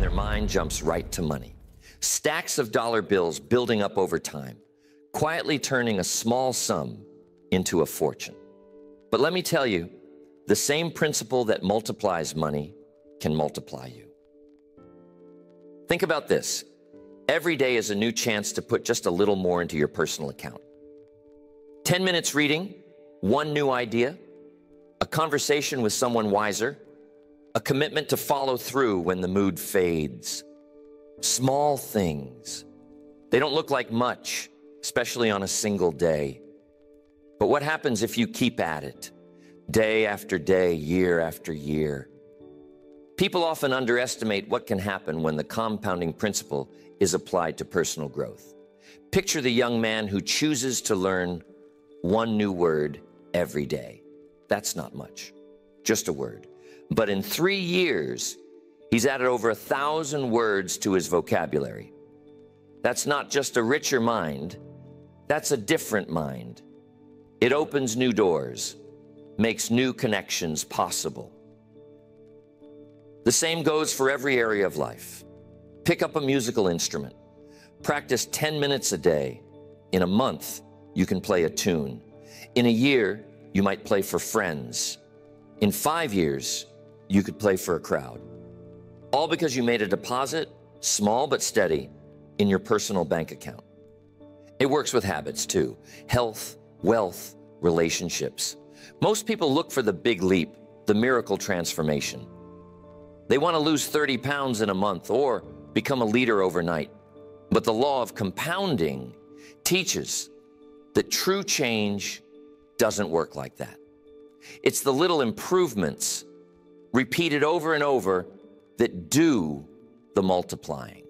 their mind jumps right to money. Stacks of dollar bills building up over time, quietly turning a small sum into a fortune. But let me tell you, the same principle that multiplies money can multiply you. Think about this. Every day is a new chance to put just a little more into your personal account. 10 minutes reading, one new idea, a conversation with someone wiser, a commitment to follow through when the mood fades. Small things. They don't look like much, especially on a single day. But what happens if you keep at it, day after day, year after year? People often underestimate what can happen when the compounding principle is applied to personal growth. Picture the young man who chooses to learn one new word every day. That's not much, just a word. But in 3 years, he's added over 1,000 words to his vocabulary. That's not just a richer mind, that's a different mind. It opens new doors, makes new connections possible. The same goes for every area of life. Pick up a musical instrument. Practice 10 minutes a day. In a month, you can play a tune. In a year, you might play for friends. In 5 years, you could play for a crowd. All because you made a deposit, small but steady, in your personal bank account. It works with habits too. Health, wealth, relationships. Most people look for the big leap, the miracle transformation. They want to lose 30 pounds in a month or become a leader overnight. But the law of compounding teaches that true change doesn't work like that. It's the little improvements repeated over and over that do the multiplying.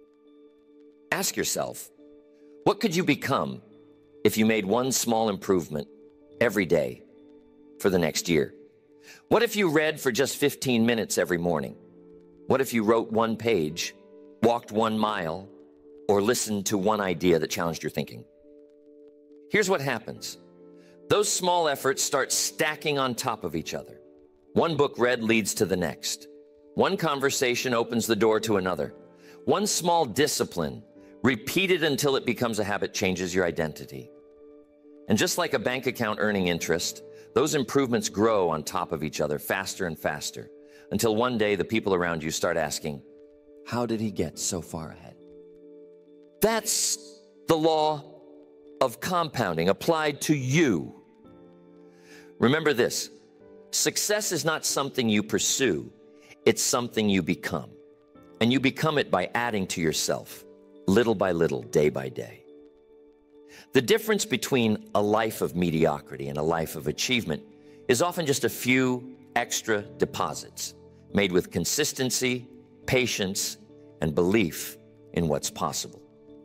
Ask yourself, what could you become if you made one small improvement every day for the next year? What if you read for just 15 minutes every morning? What if you wrote one page, walked 1 mile, or listened to one idea that challenged your thinking? Here's what happens. Those small efforts start stacking on top of each other. One book read leads to the next. One conversation opens the door to another. One small discipline, repeated until it becomes a habit, changes your identity. And just like a bank account earning interest, those improvements grow on top of each other faster and faster, until one day the people around you start asking, how did he get so far ahead? That's the law of compounding applied to you. Remember this, success is not something you pursue, it's something you become. And you become it by adding to yourself, little by little, day by day. The difference between a life of mediocrity and a life of achievement is often just a few extra deposits made with consistency, patience, and belief in what's possible.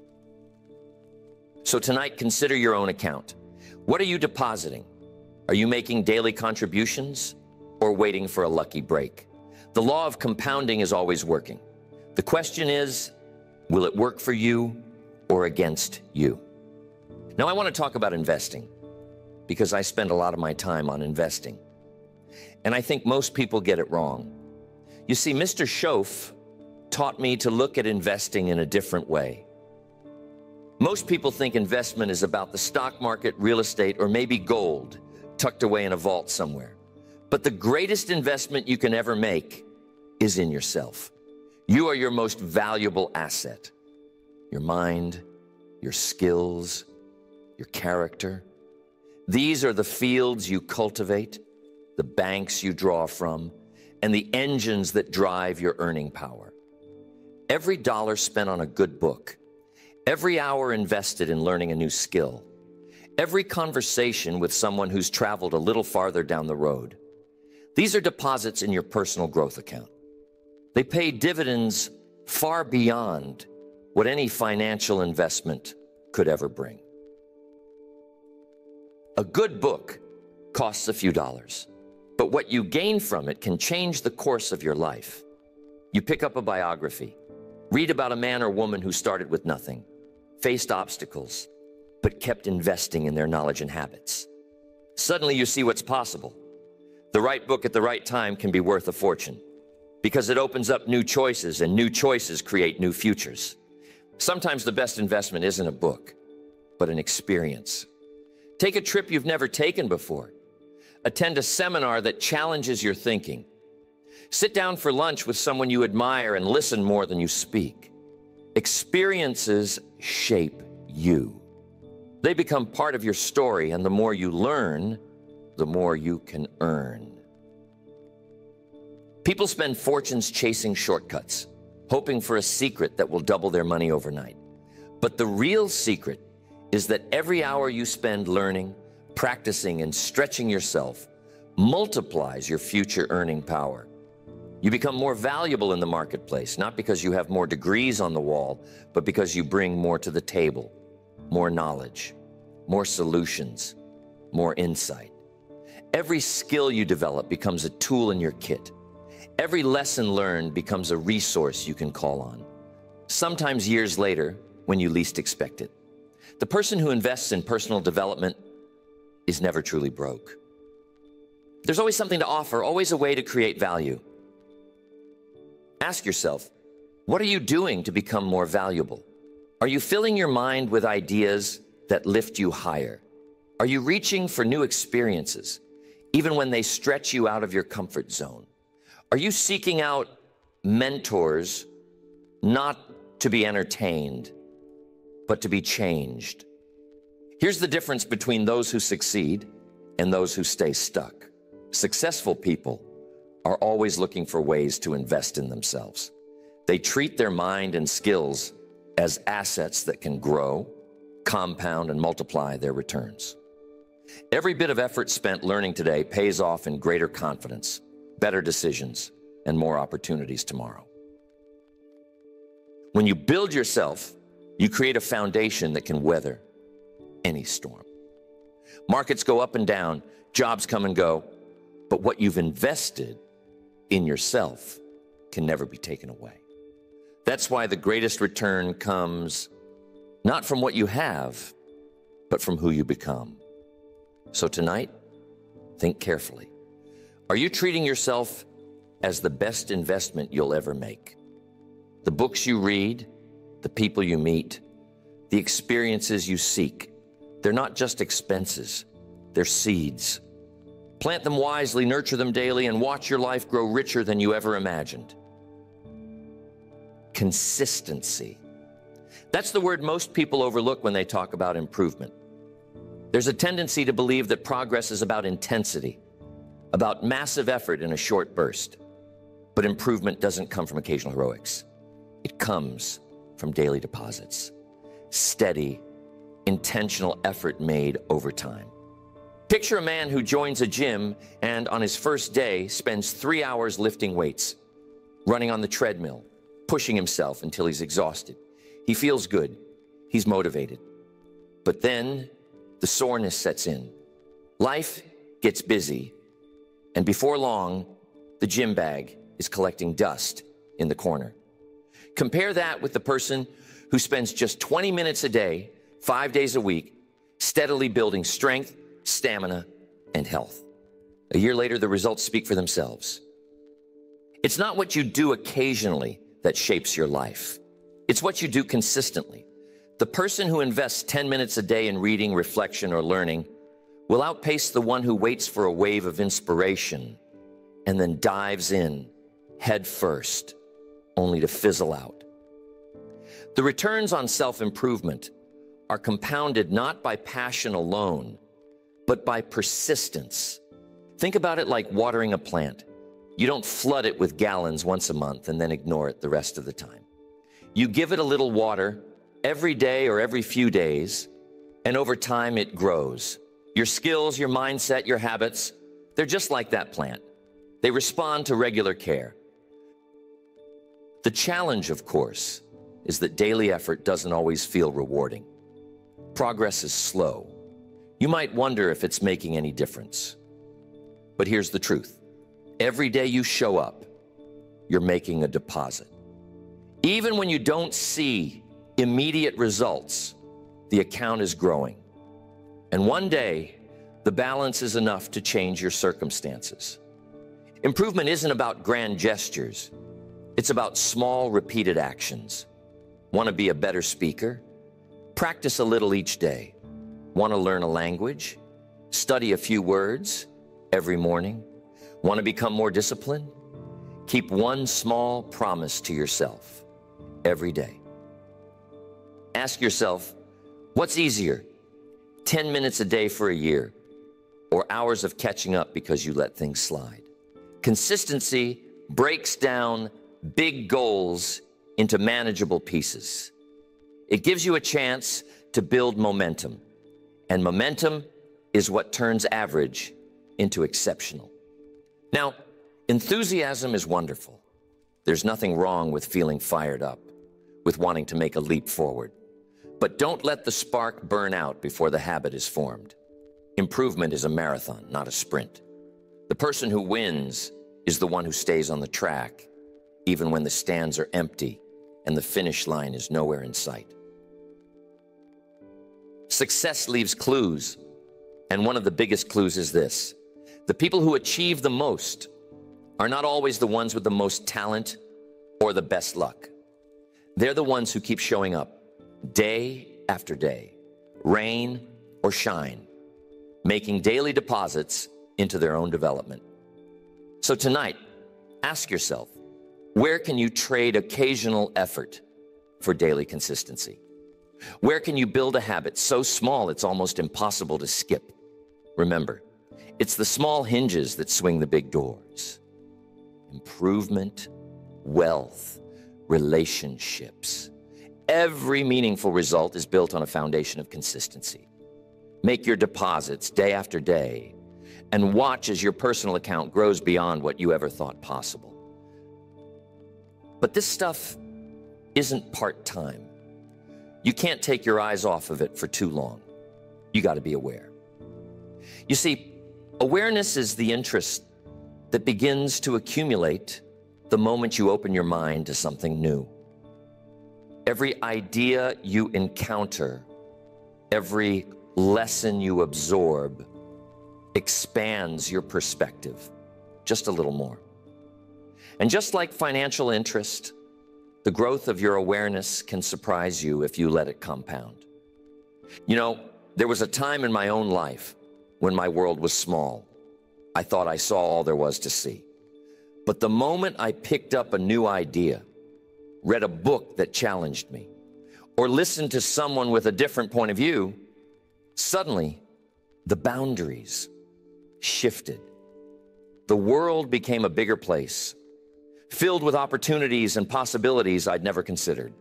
So tonight, consider your own account. What are you depositing? Are you making daily contributions or waiting for a lucky break? The law of compounding is always working. The question is, will it work for you or against you? Now, I want to talk about investing because I spend a lot of my time on investing. And I think most people get it wrong. You see, Mr. Shoaff taught me to look at investing in a different way. Most people think investment is about the stock market, real estate, or maybe gold tucked away in a vault somewhere. But the greatest investment you can ever make is in yourself. You are your most valuable asset. Your mind, your skills, your character. These are the fields you cultivate, the banks you draw from, and the engines that drive your earning power. Every dollar spent on a good book, every hour invested in learning a new skill, every conversation with someone who's traveled a little farther down the road, these are deposits in your personal growth account. They pay dividends far beyond what any financial investment could ever bring. A good book costs a few dollars, but what you gain from it can change the course of your life. You pick up a biography, read about a man or woman who started with nothing, faced obstacles, but kept investing in their knowledge and habits. Suddenly you see what's possible. The right book at the right time can be worth a fortune. because it opens up new choices, and new choices create new futures. Sometimes the best investment isn't a book, but an experience. Take a trip you've never taken before. Attend a seminar that challenges your thinking. Sit down for lunch with someone you admire and listen more than you speak. Experiences shape you. They become part of your story, and the more you learn, the more you can earn. People spend fortunes chasing shortcuts, hoping for a secret that will double their money overnight. But the real secret is that every hour you spend learning, practicing, and stretching yourself multiplies your future earning power. You become more valuable in the marketplace, not because you have more degrees on the wall, but because you bring more to the table, more knowledge, more solutions, more insight. Every skill you develop becomes a tool in your kit. Every lesson learned becomes a resource you can call on, sometimes years later when you least expect it. The person who invests in personal development is never truly broke. There's always something to offer, always a way to create value. Ask yourself, what are you doing to become more valuable? Are you filling your mind with ideas that lift you higher? Are you reaching for new experiences, even when they stretch you out of your comfort zone? Are you seeking out mentors, not to be entertained, but to be changed? Here's the difference between those who succeed and those who stay stuck. Successful people are always looking for ways to invest in themselves. They treat their mind and skills as assets that can grow, compound, and multiply their returns. Every bit of effort spent learning today pays off in greater confidence, better decisions, and more opportunities tomorrow. When you build yourself, you create a foundation that can weather any storm. Markets go up and down, jobs come and go, but what you've invested in yourself can never be taken away. That's why the greatest return comes not from what you have, but from who you become. So tonight, think carefully. Are you treating yourself as the best investment you'll ever make? The books you read, the people you meet, the experiences you seek, they're not just expenses, they're seeds. Plant them wisely, nurture them daily, and watch your life grow richer than you ever imagined. Consistency. That's the word most people overlook when they talk about improvement. There's a tendency to believe that progress is about intensity, about massive effort in a short burst. But improvement doesn't come from occasional heroics. It comes from daily deposits, steady, intentional effort made over time. Picture a man who joins a gym and on his first day spends 3 hours lifting weights, running on the treadmill, pushing himself until he's exhausted. He feels good. He's motivated. But then the soreness sets in. Life gets busy, and before long, the gym bag is collecting dust in the corner. Compare that with the person who spends just 20 minutes a day, 5 days a week, steadily building strength, stamina, and health. A year later, the results speak for themselves. It's not what you do occasionally that shapes your life. It's what you do consistently. The person who invests 10 minutes a day in reading, reflection, or learning will outpace the one who waits for a wave of inspiration and then dives in head first, only to fizzle out. The returns on self-improvement are compounded not by passion alone, but by persistence. Think about it like watering a plant. You don't flood it with gallons once a month and then ignore it the rest of the time. You give it a little water every day or every few days, and over time it grows. Your skills, your mindset, your habits, they're just like that plant. They respond to regular care. The challenge, of course, is that daily effort doesn't always feel rewarding. Progress is slow. You might wonder if it's making any difference. But here's the truth. Every day you show up, you're making a deposit. Even when you don't see immediate results, the account is growing. And one day, the balance is enough to change your circumstances. Improvement isn't about grand gestures. It's about small, repeated actions. Want to be a better speaker? Practice a little each day. Want to learn a language? Study a few words every morning. Want to become more disciplined? Keep one small promise to yourself every day. Ask yourself, what's easier, 10 minutes a day for a year, or hours of catching up because you let things slide? Consistency breaks down big goals into manageable pieces. It gives you a chance to build momentum, and momentum is what turns average into exceptional. Now, enthusiasm is wonderful. There's nothing wrong with feeling fired up, with wanting to make a leap forward. But don't let the spark burn out before the habit is formed. Improvement is a marathon, not a sprint. The person who wins is the one who stays on the track, even when the stands are empty and the finish line is nowhere in sight. Success leaves clues, and one of the biggest clues is this: the people who achieve the most are not always the ones with the most talent or the best luck. They're the ones who keep showing up day after day, rain or shine, making daily deposits into their own development. So tonight, ask yourself, where can you trade occasional effort for daily consistency? Where can you build a habit so small it's almost impossible to skip? Remember, it's the small hinges that swing the big doors. Improvement, wealth, relationships. Every meaningful result is built on a foundation of consistency. Make your deposits day after day and watch as your personal account grows beyond what you ever thought possible. But this stuff isn't part-time. You can't take your eyes off of it for too long. You got to be aware. You see, awareness is the interest that begins to accumulate the moment you open your mind to something new. Every idea you encounter, every lesson you absorb, expands your perspective just a little more. And just like financial interest, the growth of your awareness can surprise you if you let it compound. You know, there was a time in my own life when my world was small. I thought I saw all there was to see. But the moment I picked up a new idea, read a book that challenged me, or listened to someone with a different point of view, suddenly the boundaries shifted. The world became a bigger place, filled with opportunities and possibilities I'd never considered.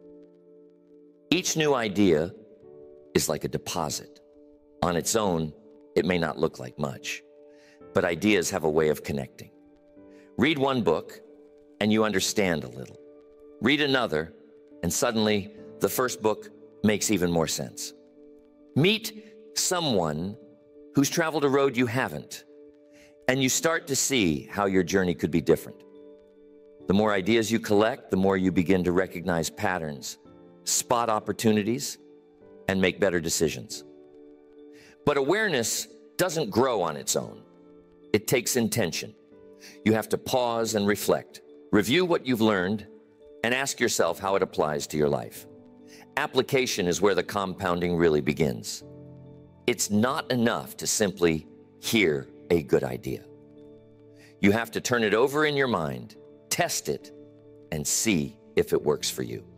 Each new idea is like a deposit. On its own, it may not look like much, but ideas have a way of connecting. Read one book, and you understand a little. Read another, and suddenly the first book makes even more sense. Meet someone who's traveled a road you haven't, and you start to see how your journey could be different. The more ideas you collect, the more you begin to recognize patterns, spot opportunities, and make better decisions. But awareness doesn't grow on its own. It takes intention. You have to pause and reflect, review what you've learned, and ask yourself how it applies to your life. Application is where the compounding really begins. It's not enough to simply hear a good idea. You have to turn it over in your mind, test it, and see if it works for you.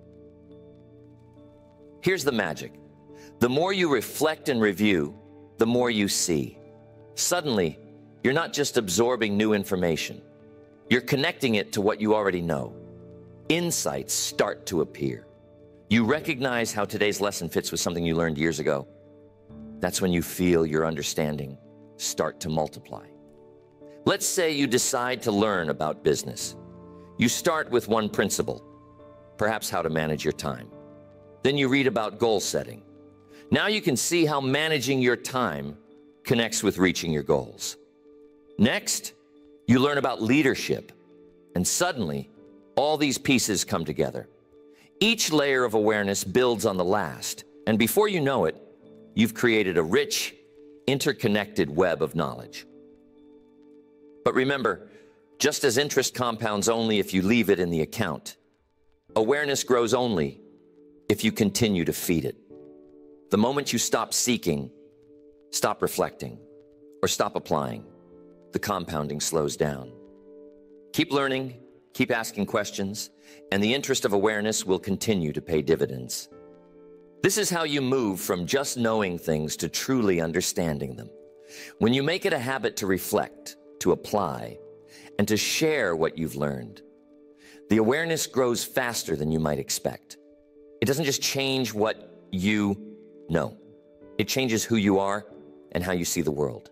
Here's the magic. The more you reflect and review, the more you see. Suddenly, you're not just absorbing new information. You're connecting it to what you already know. Insights start to appear. You recognize how today's lesson fits with something you learned years ago. That's when you feel your understanding start to multiply. Let's say you decide to learn about business. You start with one principle, perhaps how to manage your time. Then you read about goal setting. Now you can see how managing your time connects with reaching your goals. Next, you learn about leadership, and suddenly, all these pieces come together. Each layer of awareness builds on the last, and before you know it, you've created a rich, interconnected web of knowledge. But remember, just as interest compounds only if you leave it in the account, awareness grows only if you continue to feed it. The moment you stop seeking, stop reflecting, or stop applying, the compounding slows down. Keep learning, keep asking questions, and the interest of awareness will continue to pay dividends. This is how you move from just knowing things to truly understanding them. When you make it a habit to reflect, to apply, and to share what you've learned, the awareness grows faster than you might expect. It doesn't just change what you know. It changes who you are and how you see the world.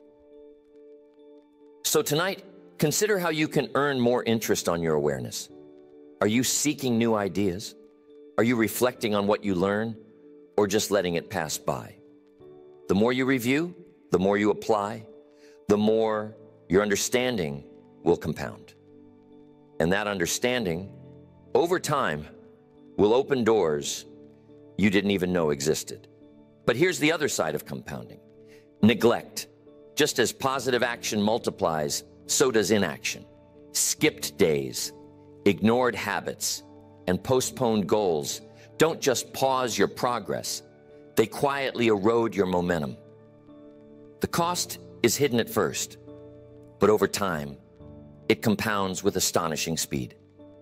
So tonight, consider how you can earn more interest on your awareness. Are you seeking new ideas? Are you reflecting on what you learn, or just letting it pass by? The more you review, the more you apply, the more your understanding will compound. And that understanding, over time, will open doors you didn't even know existed. But here's the other side of compounding: neglect. Just as positive action multiplies, so does inaction. Skipped days, ignored habits, and postponed goals don't just pause your progress, they quietly erode your momentum. The cost is hidden at first, but over time, it compounds with astonishing speed.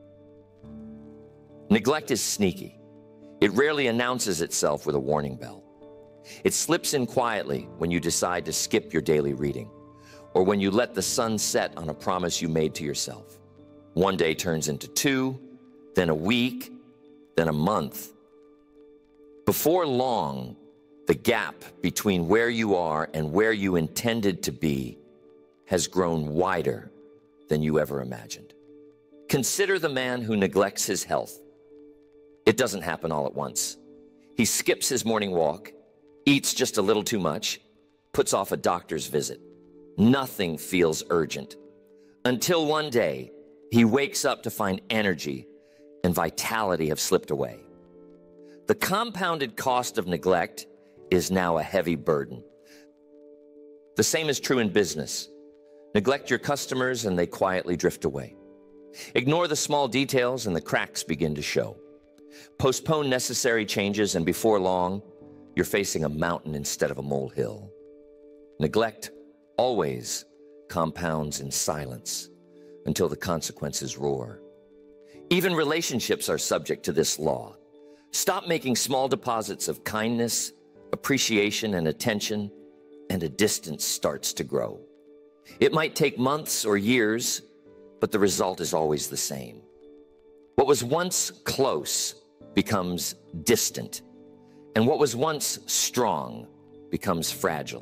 Neglect is sneaky. It rarely announces itself with a warning bell. It slips in quietly when you decide to skip your daily reading, or when you let the sun set on a promise you made to yourself. One day turns into 2, then a week, then a month. Before long, the gap between where you are and where you intended to be has grown wider than you ever imagined. Consider the man who neglects his health. It doesn't happen all at once. He skips his morning walk, eats just a little too much, puts off a doctor's visit. Nothing feels urgent. Until one day, he wakes up to find energy and vitality have slipped away. The compounded cost of neglect is now a heavy burden. The same is true in business. Neglect your customers and they quietly drift away. Ignore the small details and the cracks begin to show. Postpone necessary changes and before long, you're facing a mountain instead of a molehill. Neglect always compounds in silence until the consequences roar. Even relationships are subject to this law. Stop making small deposits of kindness, appreciation, and attention, and a distance starts to grow. It might take months or years, but the result is always the same. What was once close becomes distant, and what was once strong becomes fragile.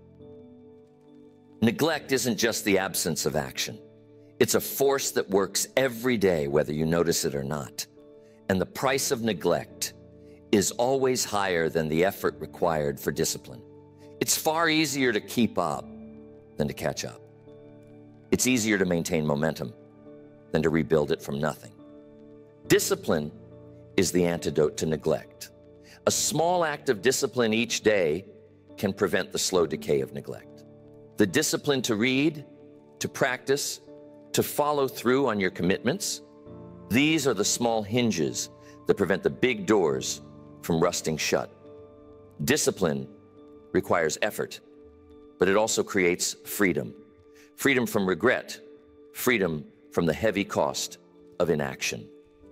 Neglect isn't just the absence of action. It's a force that works every day, whether you notice it or not. And the price of neglect is always higher than the effort required for discipline. It's far easier to keep up than to catch up. It's easier to maintain momentum than to rebuild it from nothing. Discipline is the antidote to neglect. A small act of discipline each day can prevent the slow decay of neglect. The discipline to read, to practice, to follow through on your commitments, these are the small hinges that prevent the big doors from rusting shut. Discipline requires effort, but it also creates freedom. Freedom from regret, freedom from the heavy cost of inaction.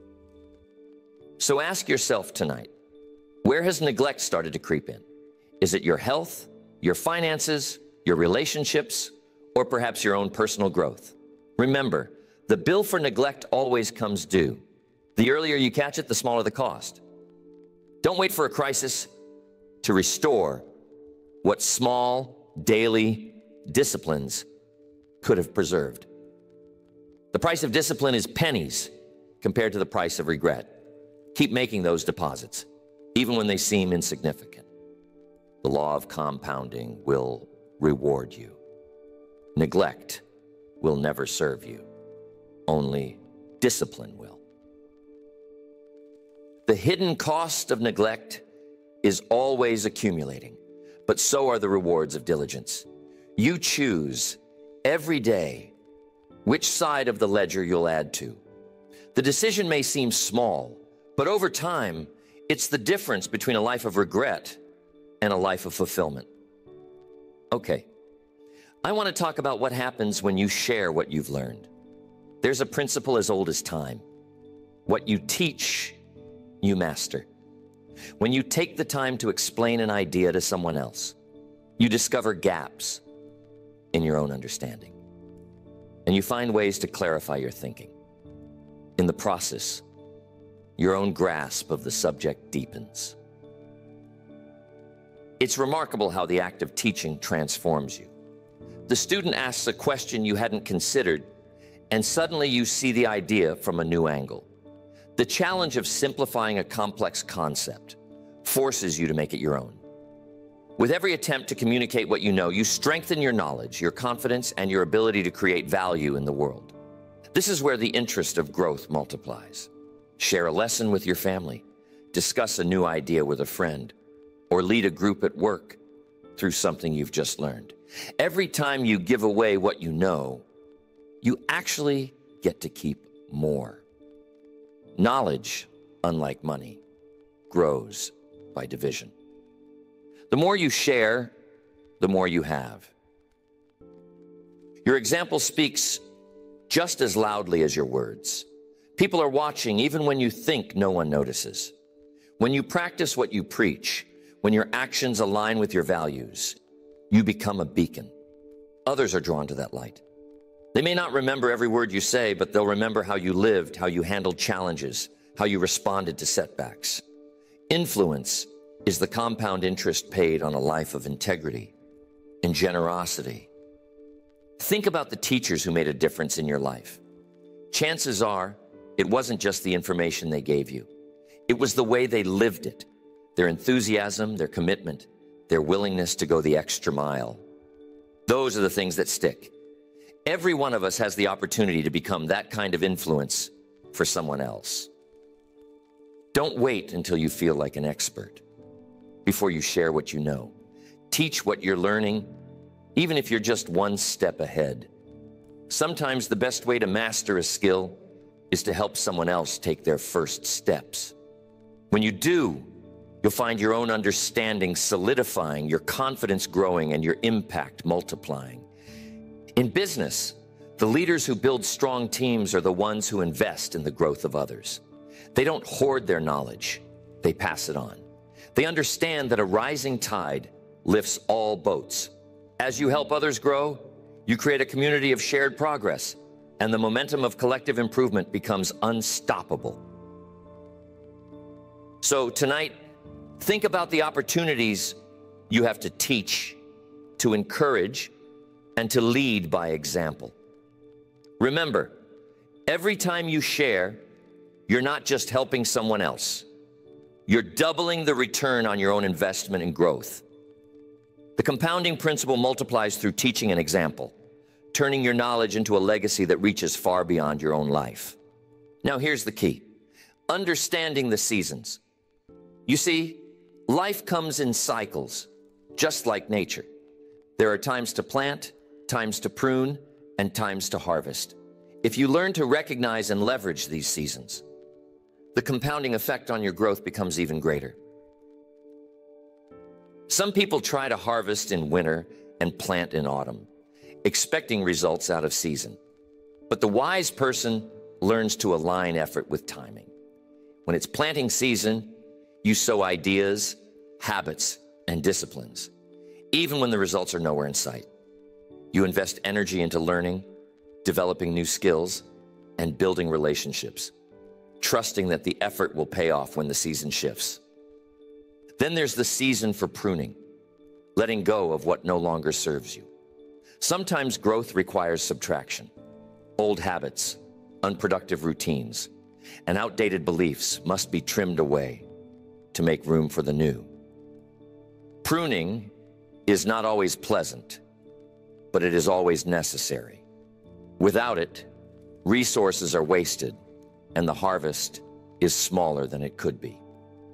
So ask yourself tonight, where has neglect started to creep in? Is it your health, your finances, your relationships, or perhaps your own personal growth? Remember, the bill for neglect always comes due. The earlier you catch it, the smaller the cost. Don't wait for a crisis to restore what small, daily disciplines could have preserved. The price of discipline is pennies compared to the price of regret. Keep making those deposits, even when they seem insignificant. The law of compounding will reward you. Neglect will never serve you. Only discipline will. The hidden cost of neglect is always accumulating, but so are the rewards of diligence. You choose every day which side of the ledger you'll add to. The decision may seem small, but over time, it's the difference between a life of regret and a life of fulfillment. Okay, I want to talk about what happens when you share what you've learned. There's a principle as old as time. What you teach, you master. When you take the time to explain an idea to someone else, you discover gaps in your own understanding, and you find ways to clarify your thinking. In the process, your own grasp of the subject deepens. It's remarkable how the act of teaching transforms you. The student asks a question you hadn't considered, and suddenly you see the idea from a new angle. The challenge of simplifying a complex concept forces you to make it your own. With every attempt to communicate what you know, you strengthen your knowledge, your confidence, and your ability to create value in the world. This is where the interest of growth multiplies. Share a lesson with your family, discuss a new idea with a friend, or lead a group at work through something you've just learned. Every time you give away what you know, you actually get to keep more. Knowledge, unlike money, grows by division. The more you share, the more you have. Your example speaks just as loudly as your words. People are watching even when you think no one notices. When you practice what you preach, when your actions align with your values, you become a beacon. Others are drawn to that light. They may not remember every word you say, but they'll remember how you lived, how you handled challenges, how you responded to setbacks. Influence is the compound interest paid on a life of integrity and generosity. Think about the teachers who made a difference in your life. Chances are, it wasn't just the information they gave you. It was the way they lived it, their enthusiasm, their commitment, their willingness to go the extra mile. Those are the things that stick. Every one of us has the opportunity to become that kind of influence for someone else. Don't wait until you feel like an expert before you share what you know. Teach what you're learning, even if you're just one step ahead. Sometimes the best way to master a skill is to help someone else take their first steps. When you do, you'll find your own understanding solidifying, your confidence growing, and your impact multiplying. In business, the leaders who build strong teams are the ones who invest in the growth of others. They don't hoard their knowledge, they pass it on. They understand that a rising tide lifts all boats. As you help others grow, you create a community of shared progress, and the momentum of collective improvement becomes unstoppable. So tonight, think about the opportunities you have to teach, to encourage, and to lead by example. Remember, every time you share, you're not just helping someone else. You're doubling the return on your own investment and growth. The compounding principle multiplies through teaching and example, turning your knowledge into a legacy that reaches far beyond your own life. Now here's the key: understanding the seasons. You see, life comes in cycles, just like nature. There are times to plant, times to prune, and times to harvest. If you learn to recognize and leverage these seasons, the compounding effect on your growth becomes even greater. Some people try to harvest in winter and plant in autumn, expecting results out of season. But the wise person learns to align effort with timing. When it's planting season, you sow ideas, habits, and disciplines, even when the results are nowhere in sight. You invest energy into learning, developing new skills, and building relationships, trusting that the effort will pay off when the season shifts. Then there's the season for pruning, letting go of what no longer serves you. Sometimes growth requires subtraction. Old habits, unproductive routines, and outdated beliefs must be trimmed away to make room for the new. Pruning is not always pleasant, but it is always necessary. Without it, resources are wasted, and the harvest is smaller than it could be.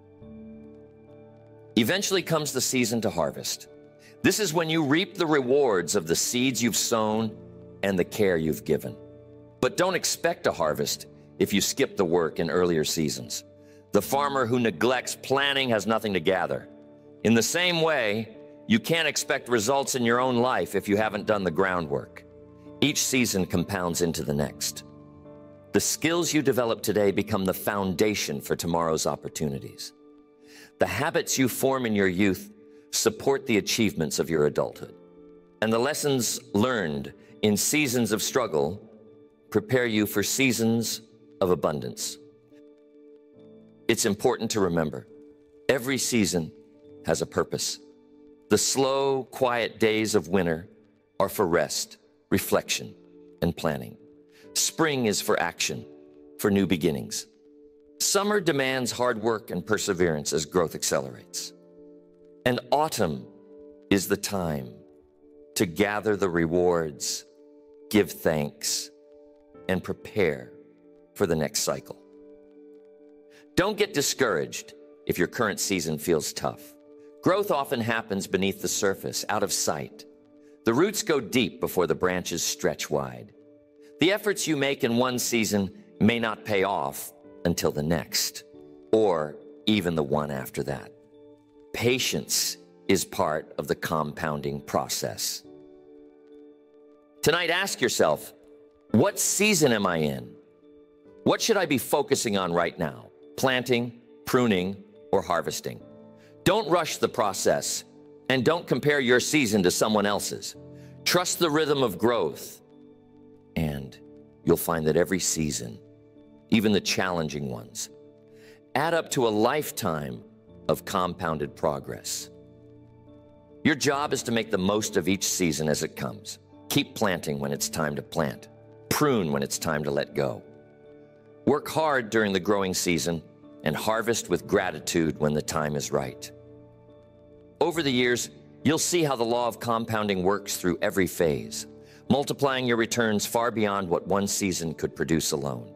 Eventually comes the season to harvest. This is when you reap the rewards of the seeds you've sown and the care you've given. But don't expect a harvest if you skip the work in earlier seasons. The farmer who neglects planning has nothing to gather. In the same way, you can't expect results in your own life if you haven't done the groundwork. Each season compounds into the next. The skills you develop today become the foundation for tomorrow's opportunities. The habits you form in your youth support the achievements of your adulthood. And the lessons learned in seasons of struggle prepare you for seasons of abundance. It's important to remember, every season has a purpose. The slow, quiet days of winter are for rest, reflection, and planning. Spring is for action, for new beginnings. Summer demands hard work and perseverance as growth accelerates. And autumn is the time to gather the rewards, give thanks, and prepare for the next cycle. Don't get discouraged if your current season feels tough. Growth often happens beneath the surface, out of sight. The roots go deep before the branches stretch wide. The efforts you make in one season may not pay off until the next, or even the one after that. Patience is part of the compounding process. Tonight, ask yourself, what season am I in? What should I be focusing on right now? Planting, pruning, or harvesting? Don't rush the process, and don't compare your season to someone else's. Trust the rhythm of growth, and you'll find that every season, even the challenging ones, add up to a lifetime of compounded progress. Your job is to make the most of each season as it comes. Keep planting when it's time to plant. Prune when it's time to let go. Work hard during the growing season and harvest with gratitude when the time is right. Over the years, you'll see how the law of compounding works through every phase, multiplying your returns far beyond what one season could produce alone.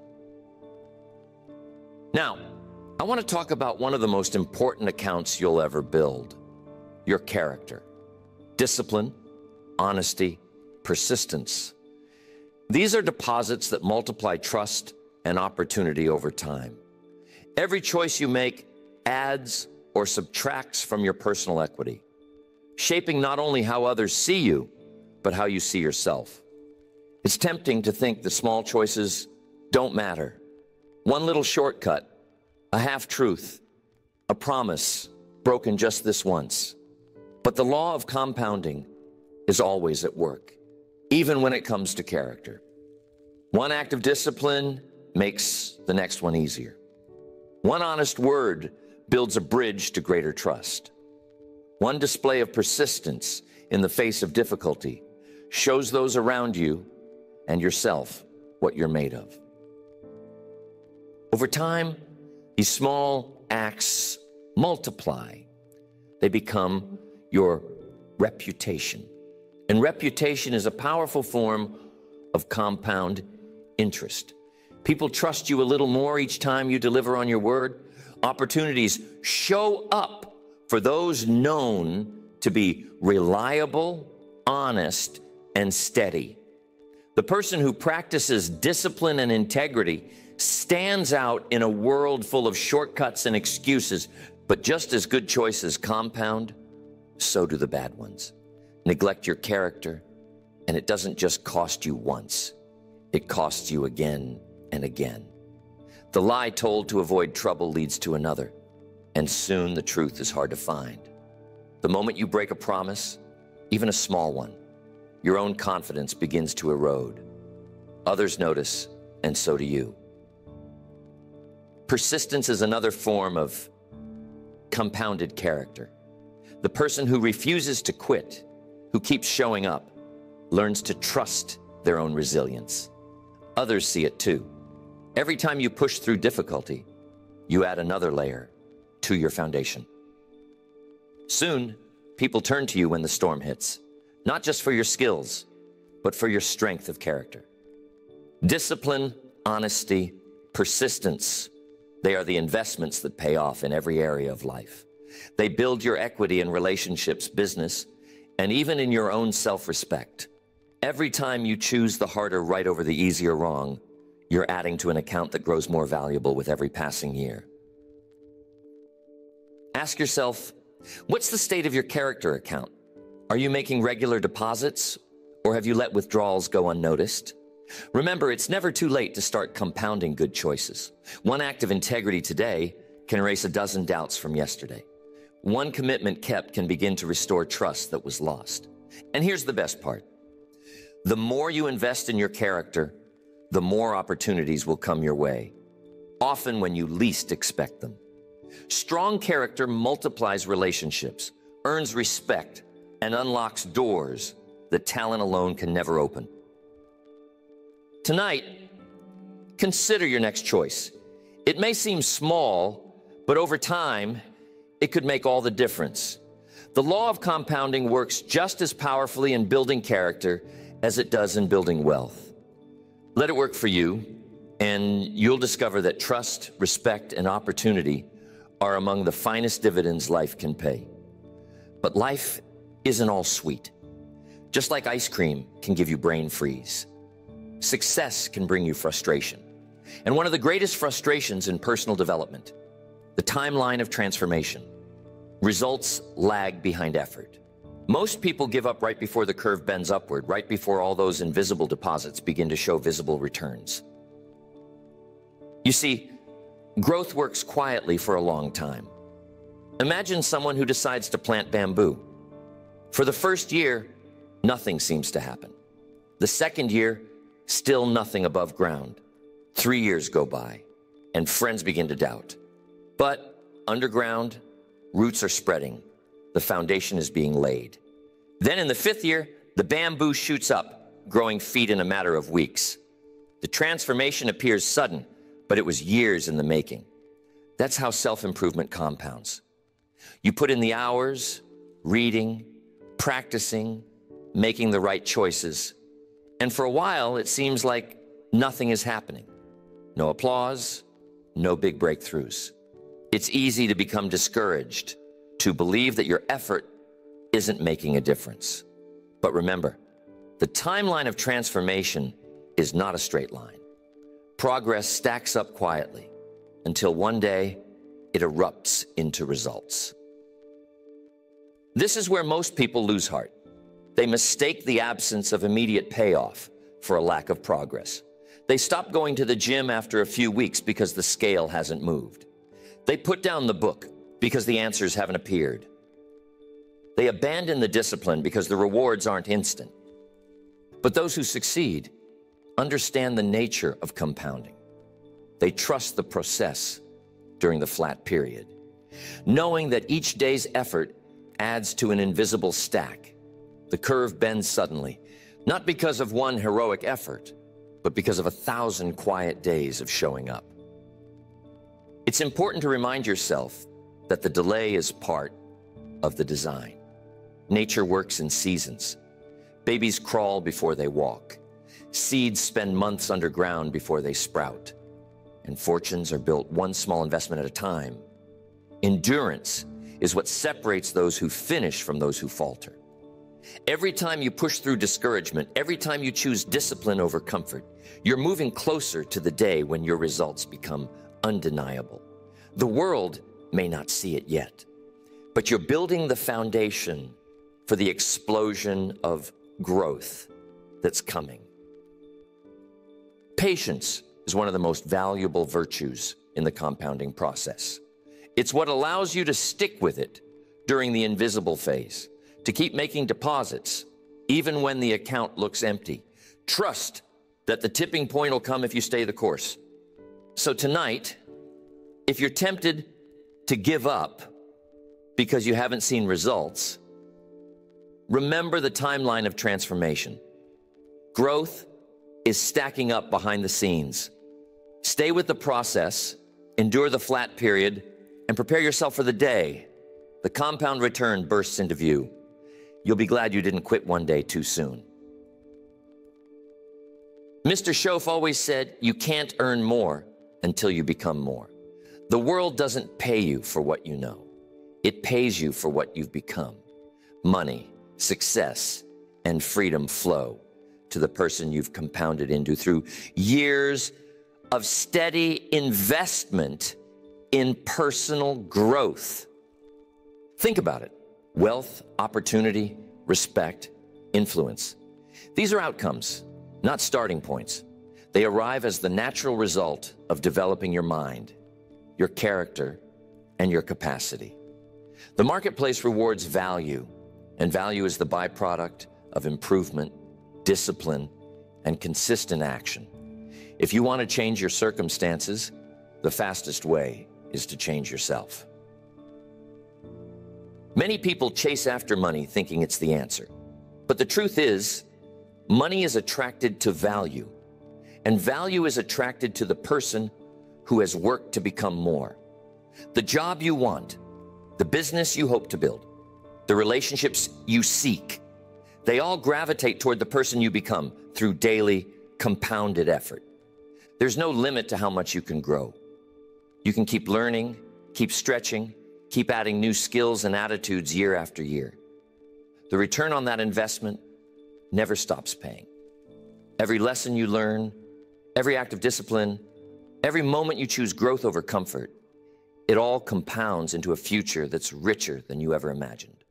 Now, I want to talk about one of the most important accounts you'll ever build, your character. Discipline, honesty, persistence. These are deposits that multiply trust and opportunity over time. Every choice you make adds or subtracts from your personal equity, shaping not only how others see you, but how you see yourself. It's tempting to think the small choices don't matter. One little shortcut, a half-truth, a promise broken just this once. But the law of compounding is always at work, even when it comes to character. One act of discipline makes the next one easier. One honest word builds a bridge to greater trust. One display of persistence in the face of difficulty shows those around you and yourself what you're made of. Over time, these small acts multiply. They become your reputation. And reputation is a powerful form of compound interest. People trust you a little more each time you deliver on your word. Opportunities show up for those known to be reliable, honest, and steady. The person who practices discipline and integrity stands out in a world full of shortcuts and excuses. But just as good choices compound, so do the bad ones. Neglect your character, and it doesn't just cost you once. It costs you again and again. The lie told to avoid trouble leads to another, and soon the truth is hard to find. The moment you break a promise, even a small one, your own confidence begins to erode. Others notice, and so do you. Persistence is another form of compounded character. The person who refuses to quit, who keeps showing up, learns to trust their own resilience. Others see it too. Every time you push through difficulty, you add another layer to your foundation. Soon, people turn to you when the storm hits, not just for your skills, but for your strength of character. Discipline, honesty, persistence, they are the investments that pay off in every area of life. They build your equity in relationships, business, and even in your own self-respect. Every time you choose the harder right over the easier wrong, you're adding to an account that grows more valuable with every passing year. Ask yourself, what's the state of your character account? Are you making regular deposits, or have you let withdrawals go unnoticed? Remember, it's never too late to start compounding good choices. One act of integrity today can erase a dozen doubts from yesterday. One commitment kept can begin to restore trust that was lost. And here's the best part. The more you invest in your character, the more opportunities will come your way, often when you least expect them. Strong character multiplies relationships, earns respect, and unlocks doors that talent alone can never open. Tonight, consider your next choice. It may seem small, but over time, it could make all the difference. The law of compounding works just as powerfully in building character as it does in building wealth. Let it work for you, and you'll discover that trust, respect, and opportunity are among the finest dividends life can pay. But life isn't all sweet. Just like ice cream can give you brain freeze, success can bring you frustration. And one of the greatest frustrations in personal development, the timeline of transformation. Results lag behind effort. Most people give up right before the curve bends upward, right before all those invisible deposits begin to show visible returns. You see, growth works quietly for a long time. Imagine someone who decides to plant bamboo. For the first year, nothing seems to happen. The second year, still nothing above ground. 3 years go by, and friends begin to doubt. But underground, roots are spreading. The foundation is being laid. Then in the 5th year, the bamboo shoots up, growing feet in a matter of weeks. The transformation appears sudden, but it was years in the making. That's how self-improvement compounds. You put in the hours, reading, practicing, making the right choices, and for a while, it seems like nothing is happening. No applause, no big breakthroughs. It's easy to become discouraged, to believe that your effort isn't making a difference. But remember, the timeline of transformation is not a straight line. Progress stacks up quietly until one day it erupts into results. This is where most people lose heart. They mistake the absence of immediate payoff for a lack of progress. They stop going to the gym after a few weeks because the scale hasn't moved. They put down the book because the answers haven't appeared. They abandon the discipline because the rewards aren't instant. But those who succeed understand the nature of compounding. They trust the process during the flat period, knowing that each day's effort adds to an invisible stack. The curve bends suddenly, not because of one heroic effort, but because of 1,000 quiet days of showing up. It's important to remind yourself that the delay is part of the design. Nature works in seasons. Babies crawl before they walk. Seeds spend months underground before they sprout. And fortunes are built one small investment at a time. Endurance is what separates those who finish from those who falter. Every time you push through discouragement, every time you choose discipline over comfort, you're moving closer to the day when your results become undeniable. The world may not see it yet, but you're building the foundation for the explosion of growth that's coming. Patience is one of the most valuable virtues in the compounding process. It's what allows you to stick with it during the invisible phase, to keep making deposits, even when the account looks empty. Trust that the tipping point will come if you stay the course. So tonight, if you're tempted to give up because you haven't seen results, remember the timeline of transformation. Growth is stacking up behind the scenes. Stay with the process, endure the flat period, and prepare yourself for the day the compound return bursts into view. You'll be glad you didn't quit one day too soon. Mr. Shoaff always said, you can't earn more until you become more. The world doesn't pay you for what you know. It pays you for what you've become. Money, success, and freedom flow. to the person you've compounded into through years of steady investment in personal growth. Think about it. Wealth, opportunity, respect, influence. These are outcomes, not starting points. They arrive as the natural result of developing your mind, your character, and your capacity. The marketplace rewards value, and value is the byproduct of improvement, discipline, and consistent action. If you want to change your circumstances, the fastest way is to change yourself. Many people chase after money thinking it's the answer. But the truth is, money is attracted to value, and value is attracted to the person who has worked to become more. The job you want, the business you hope to build, the relationships you seek, they all gravitate toward the person you become through daily compounded effort. There's no limit to how much you can grow. You can keep learning, keep stretching, keep adding new skills and attitudes year after year. The return on that investment never stops paying. Every lesson you learn, every act of discipline, every moment you choose growth over comfort, it all compounds into a future that's richer than you ever imagined.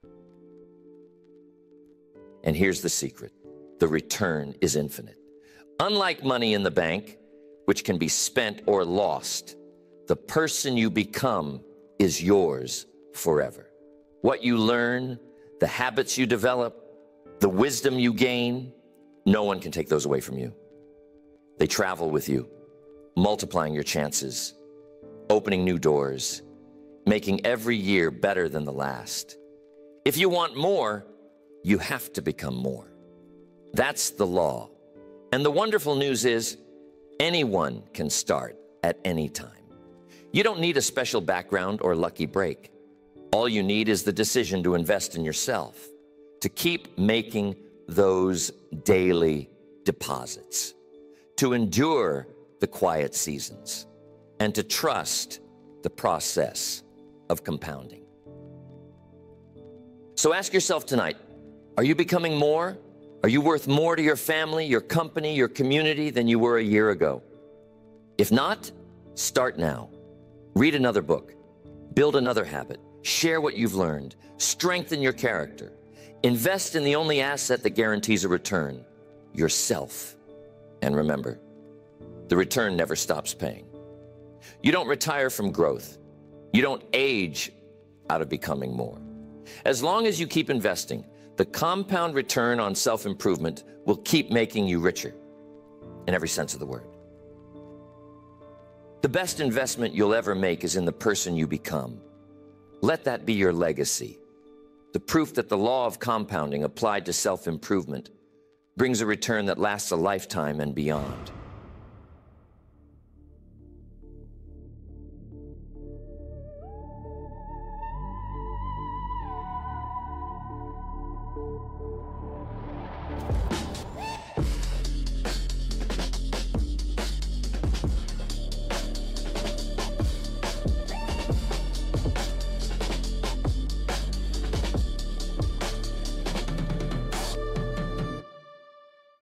And here's the secret. The return is infinite. Unlike money in the bank, which can be spent or lost, the person you become is yours forever. What you learn, the habits you develop, the wisdom you gain, no one can take those away from you. They travel with you, multiplying your chances, opening new doors, making every year better than the last. If you want more, you have to become more. That's the law. And the wonderful news is, anyone can start at any time. You don't need a special background or lucky break. All you need is the decision to invest in yourself, to keep making those daily deposits, to endure the quiet seasons, and to trust the process of compounding. So ask yourself tonight, are you becoming more? Are you worth more to your family, your company, your community than you were a year ago? If not, start now. Read another book, build another habit, share what you've learned, strengthen your character, invest in the only asset that guarantees a return, yourself. And remember, the return never stops paying. You don't retire from growth. You don't age out of becoming more. As long as you keep investing, the compound return on self-improvement will keep making you richer in every sense of the word. The best investment you'll ever make is in the person you become. Let that be your legacy. The proof that the law of compounding applied to self-improvement brings a return that lasts a lifetime and beyond.